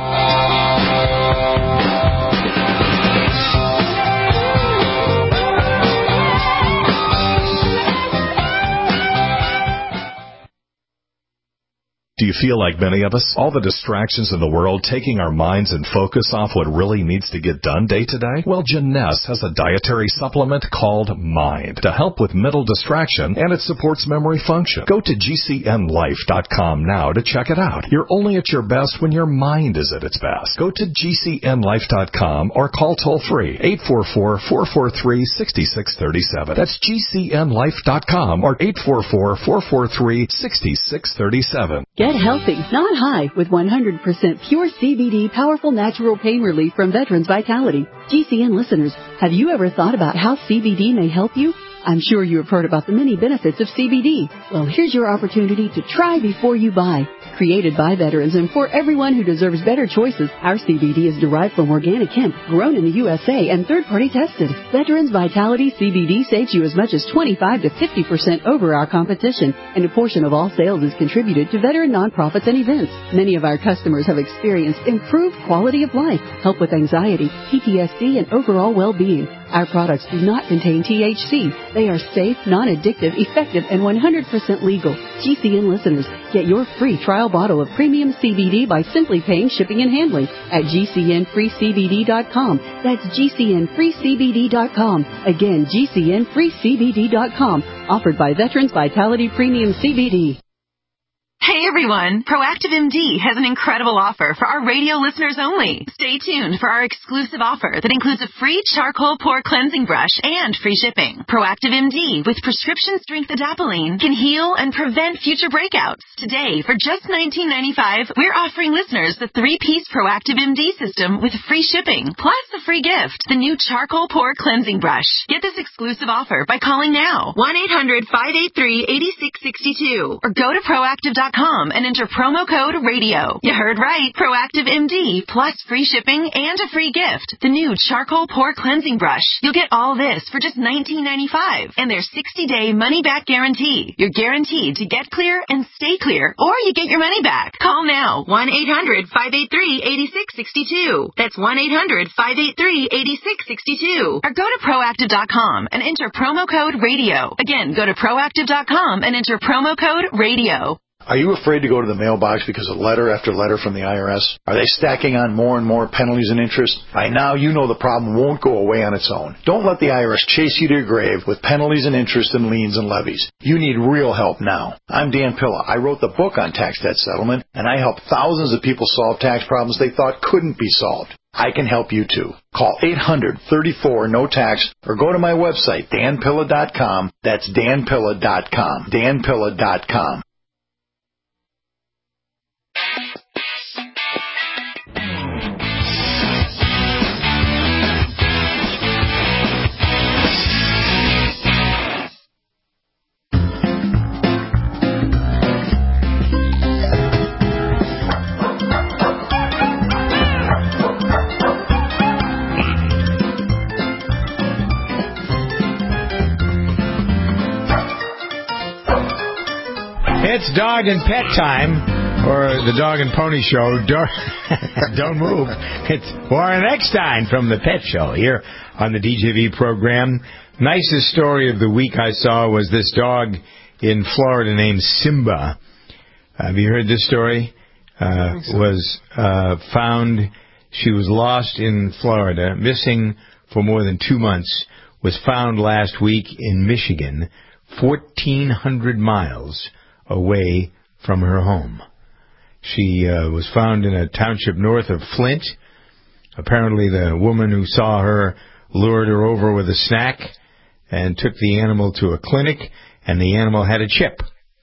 Do you feel like many of us? All the distractions in the world taking our minds and focus off what really needs to get done day to day? Well, Jeunesse has a dietary supplement called Mind to help with mental distraction, and it supports memory function. Go to G C N life dot com now to check it out. You're only at your best when your mind is at its best. Go to G C N life dot com or call toll-free eight four four, four four three, six six three seven. That's G C N life dot com or eight four four, four four three, six six three seven. Get healthy, not high, with one hundred percent pure C B D powerful natural pain relief from Veterans Vitality. G C N listeners, have you ever thought about how C B D may help you? I'm sure you have heard about the many benefits of C B D. Well, here's your opportunity to try before you buy. Created by veterans and for everyone who deserves better choices, our C B D is derived from organic hemp, grown in the U S A and third-party tested. Veterans Vitality C B D saves you as much as twenty-five to fifty percent over our competition, and a portion of all sales is contributed to veteran nonprofits and events. Many of our customers have experienced improved quality of life, help with anxiety, P T S D, and overall well-being. Our products do not contain T H C. They are safe, non-addictive, effective, and one hundred percent legal. G C N listeners, get your free trial bottle of premium C B D by simply paying shipping and handling at G C N free C B D dot com. That's G C N free C B D dot com. Again, G C N free C B D dot com. Offered by Veterans Vitality Premium C B D. Hey everyone, Proactive M D has an incredible offer for our radio listeners only. Stay tuned for our exclusive offer that includes a free charcoal pore cleansing brush and free shipping. Proactive M D with prescription strength adapalene can heal and prevent future breakouts. Today, for just nineteen ninety-five dollars, we're offering listeners the three-piece Proactive M D system with free shipping, plus a free gift, the new charcoal pore cleansing brush. Get this exclusive offer by calling now, one eight hundred, five eight three, eight six six two, or go to proactive dot com and enter promo code radio. You heard right. Proactive M D plus free shipping and a free gift. The new charcoal pore cleansing brush. You'll get all this for just nineteen ninety-five dollars and their sixty day money back guarantee. You're guaranteed to get clear and stay clear, or you get your money back. Call now, one eight hundred, five eight three, eight six six two. That's one eight hundred, five eight three, eight six six two. Or go to proactive dot com and enter promo code radio. Again, go to proactive dot com and enter promo code radio. Are you afraid to go to the mailbox because of letter after letter from the I R S? Are they stacking on more and more penalties and interest? By now, you know the problem won't go away on its own. Don't let the I R S chase you to your grave with penalties and interest and liens and levies. You need real help now. I'm Dan Pilla. I wrote the book on tax debt settlement, and I help thousands of people solve tax problems they thought couldn't be solved. I can help you too. Call eight hundred, thirty-four, no tax or go to my website, dan pilla dot com. That's dan pilla dot com. dan pilla dot com. It's dog and pet time, or the Dog and Pony Show. Don't, don't move. It's Warren Eckstein from the Pet Show here on the D J V program. Nicest story of the week I saw was this dog in Florida named Simba. Have you heard this story? Uh, so. Was uh, found, she was lost in Florida, missing for more than two months, was found last week in Michigan, fourteen hundred miles away from her home. She uh, was found in a township north of Flint. Apparently the woman who saw her lured her over with a snack and took the animal to a clinic, and the animal had a chip.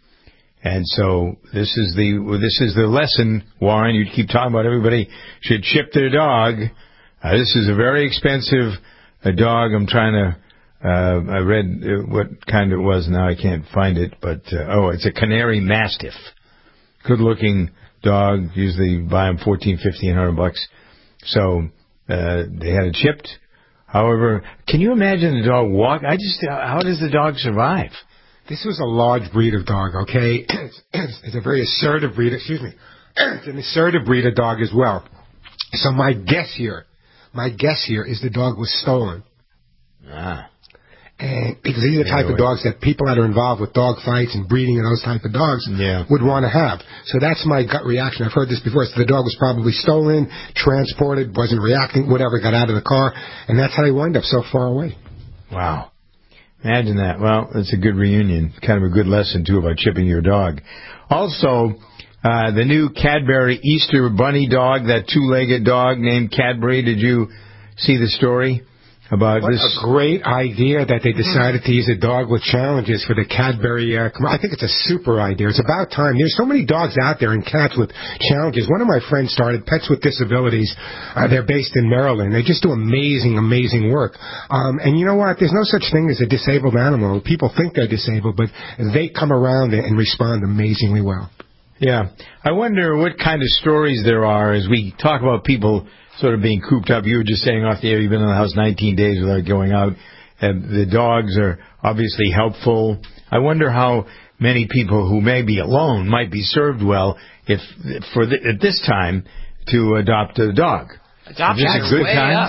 And so this is the well, this is the lesson, Warren. You keep talking about everybody should chip their dog. Uh, this is a very expensive uh, dog. I'm trying to Uh, I read uh, what kind it was. Now I can't find it, but uh, oh, it's a Canary Mastiff. Good-looking dog. Usually buy them fourteen, fifteen hundred bucks. So uh, they had it chipped. However, can you imagine the dog walk? I just how does the dog survive? This was a large breed of dog. Okay, it's, it's a very assertive breed. Excuse me, it's an assertive breed of dog as well. So my guess here, my guess here is the dog was stolen. Ah. And because these are the type yeah, of dogs that people that are involved with dog fights and breeding and those type of dogs yeah. would want to have. So that's my gut reaction. I've heard this before. So the dog was probably stolen, transported, wasn't reacting, whatever, got out of the car, and that's how they wind up so far away. Wow. Imagine that. Well, it's a good reunion. Kind of a good lesson, too, about chipping your dog. Also, uh, the new Cadbury Easter Bunny dog, that two-legged dog named Cadbury. Did you see the story? About what this. A great idea that they decided to use a dog with challenges for the Cadbury. Uh, I think it's a super idea. It's about time. There's so many dogs out there and cats with challenges. One of my friends started Pets with Disabilities. Uh, they're based in Maryland. They just do amazing, amazing work. Um, and you know what? There's no such thing as a disabled animal. People think they're disabled, but they come around and respond amazingly well. Yeah. I wonder what kind of stories there are as we talk about people sort of being cooped up. You were just saying off the air, you've been in the house nineteen days without going out. And the dogs are obviously helpful. I wonder how many people who may be alone might be served well if, for the, at this time, to adopt a dog. Adoption is this a good way time? Up.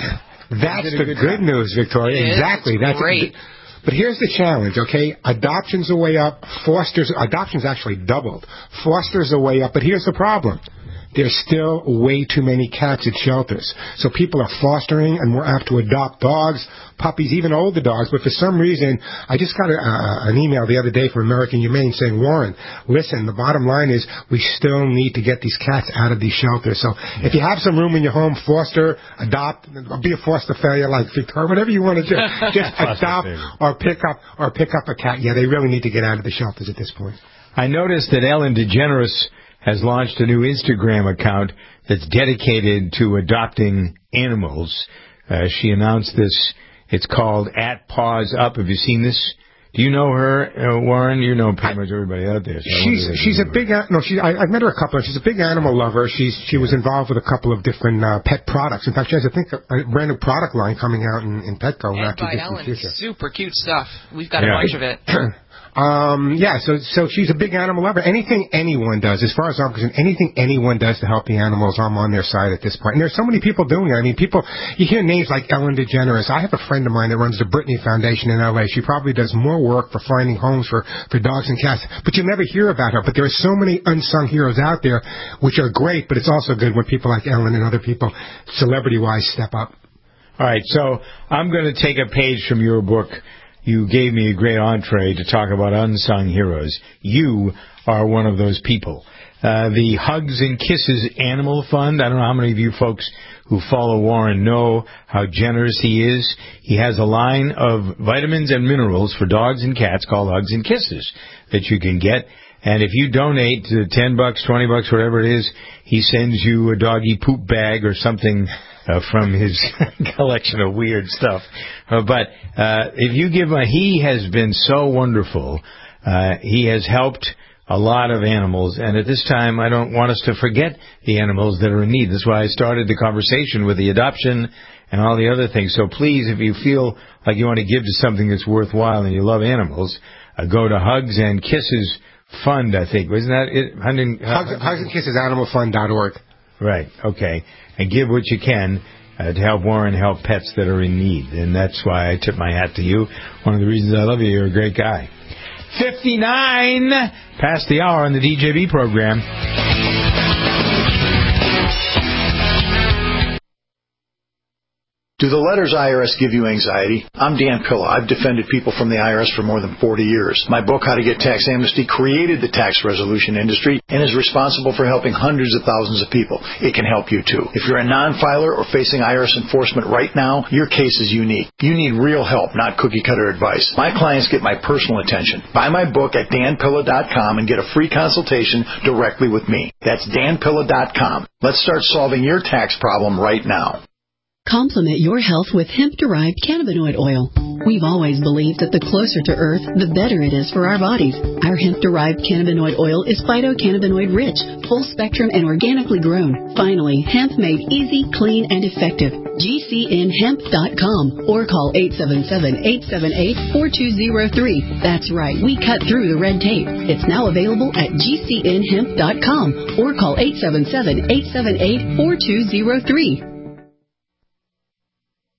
That's Did a the good good job. news, Victoria. It is. Exactly. It's That's great. But here's the challenge, okay? Adoption's a way up. Foster's adoption's actually doubled. Foster's a way up. But here's the problem. There's still way too many cats at shelters. So people are fostering and we're apt to adopt dogs, puppies, even older dogs. But for some reason, I just got a, uh, an email the other day from American Humane saying, Warren, listen, the bottom line is we still need to get these cats out of these shelters. So yeah. if you have some room in your home, foster, adopt, be a foster failure like Victoria, whatever you want to do. Just adopt or pick up or pick up a cat. Yeah, they really need to get out of the shelters at this point. I noticed that Ellen DeGeneres has launched a new Instagram account that's dedicated to adopting animals. Uh, she announced this. It's called at Paws Up. Have you seen this? Do you know her, uh, Warren? You know pretty much everybody out there. So she's she's a big no. She I, I've met her a couple. She's a big animal lover. She's she yeah. was involved with a couple of different uh, pet products. In fact, she has I think a, a brand new product line coming out in, in Petco in the not too distant future. Super cute stuff. We've got yeah. a bunch of it. Um, yeah, so so she's a big animal lover. Anything anyone does, as far as I'm concerned, anything anyone does to help the animals, I'm on their side at this point. And there's so many people doing it. I mean, people, you hear names like Ellen DeGeneres. I have a friend of mine that runs the Brittany Foundation in L A. She probably does more work for finding homes for, for dogs and cats, but you never hear about her. But there are so many unsung heroes out there, which are great, but it's also good when people like Ellen and other people, celebrity-wise, step up. All right, so I'm going to take a page from your book. You gave me a great entree to talk about unsung heroes. You are one of those people. Uh, the Hugs and Kisses Animal Fund, I don't know how many of you folks who follow Warren know how generous he is. He has a line of vitamins and minerals for dogs and cats called Hugs and Kisses that you can get. And if you donate to ten bucks, twenty bucks, whatever it is, he sends you a doggy poop bag or something Uh, from his collection of weird stuff. Uh, but uh, if you give a, he has been so wonderful. Uh, he has helped a lot of animals, and at this time I don't want us to forget the animals that are in need. That's why I started the conversation with the adoption and all the other things. So please, if you feel like you want to give to something that's worthwhile and you love animals, uh, go to Hugs and Kisses Fund, I think. Wasn't that it? Hunting, uh, Hugs, Hugs and Kisses Animal Fund dot org. Right, okay. And give what you can uh, to help Warren help pets that are in need. And that's why I tip my hat to you. One of the reasons I love you, you're a great guy. fifty-nine past the hour on the D J B program. Do the letters I R S give you anxiety? I'm Dan Pilla. I've defended people from the I R S for more than forty years. My book, How to Get Tax Amnesty, created the tax resolution industry and is responsible for helping hundreds of thousands of people. It can help you, too. If you're a non-filer or facing I R S enforcement right now, your case is unique. You need real help, not cookie-cutter advice. My clients get my personal attention. Buy my book at dan pilla dot com and get a free consultation directly with me. That's dan pilla dot com. Let's start solving your tax problem right now. Complement your health with hemp-derived cannabinoid oil. We've always believed that the closer to Earth, the better it is for our bodies. Our hemp-derived cannabinoid oil is phytocannabinoid-rich, full-spectrum, and organically grown. Finally, hemp made easy, clean, and effective. G C N hemp dot com or call eight seven seven, eight seven eight, four two zero three. That's right, we cut through the red tape. It's now available at G C N hemp dot com or call eight seven seven, eight seven eight, four two zero three.